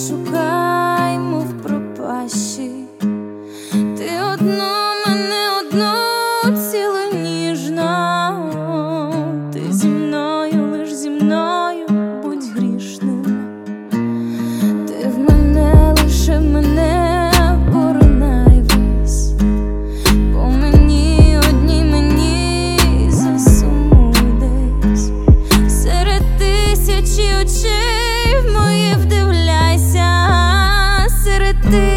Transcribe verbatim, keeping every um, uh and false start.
шукай, мов пропащі. Ти одну мене, одну цілу ніжно. Ти зі мною, лиш зі мною, будь грішним. Ти в мене, лише мене поринай весь. По мені, одній мені засумуй десь. Серед тисячі очей в мої вдивляйся. Серед тисячі